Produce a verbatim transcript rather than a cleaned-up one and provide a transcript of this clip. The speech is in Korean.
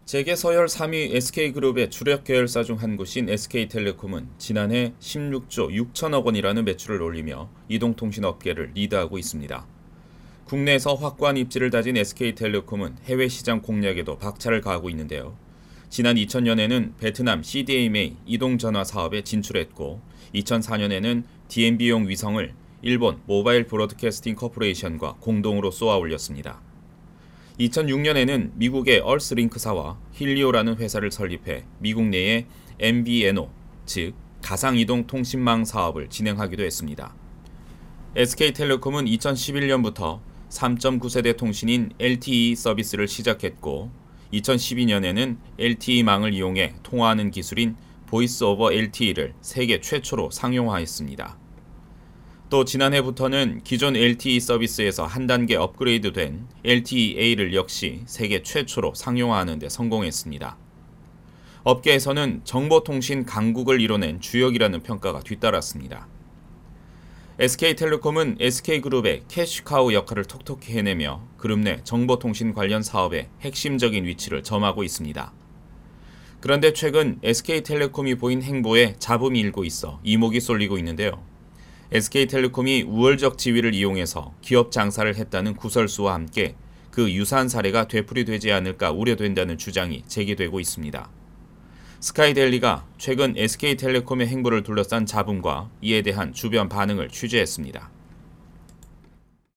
재계 서열 삼 위 에스케이그룹의 주력 계열사 중 한 곳인 에스케이텔레콤은 지난해 십육조 육천억 원이라는 매출을 올리며 이동통신 업계를 리드하고 있습니다. 국내에서 확고한 입지를 다진 에스케이텔레콤은 해외 시장 공략에도 박차를 가하고 있는데요. 지난 이천 년에는 베트남 씨디엠에이 이동전화 사업에 진출했고 이천사 년에는 디엠비용 위성을 일본 모바일 브로드캐스팅 커포레이션과 공동으로 쏘아 올렸습니다. 이천육 년에는 미국의 얼스링크사와 힐리오라는 회사를 설립해 미국 내에 엠비엔오, 즉 가상이동 통신망 사업을 진행하기도 했습니다. 에스케이텔레콤은 이천십일 년부터 삼 점 구 세대 통신인 엘티이 서비스를 시작했고 이천십이 년에는 엘티이망을 이용해 통화하는 기술인 보이스 오버 엘티이를 세계 최초로 상용화했습니다. 또 지난해부터는 기존 엘티이 서비스에서 한 단계 업그레이드된 엘티이에이를 역시 세계 최초로 상용화하는 데 성공했습니다. 업계에서는 정보통신 강국을 이뤄낸 주역이라는 평가가 뒤따랐습니다. 에스케이텔레콤은 에스케이그룹의 캐시카우 역할을 톡톡히 해내며 그룹 내 정보통신 관련 사업에 핵심적인 위치를 점하고 있습니다. 그런데 최근 에스케이텔레콤이 보인 행보에 잡음이 일고 있어 이목이 쏠리고 있는데요. 에스케이텔레콤이 우월적 지위를 이용해서 기업 장사를 했다는 구설수와 함께 그 유사한 사례가 되풀이되지 않을까 우려된다는 주장이 제기되고 있습니다. 스카이데일리가 최근 에스케이텔레콤의 행보를 둘러싼 잡음과 이에 대한 주변 반응을 취재했습니다.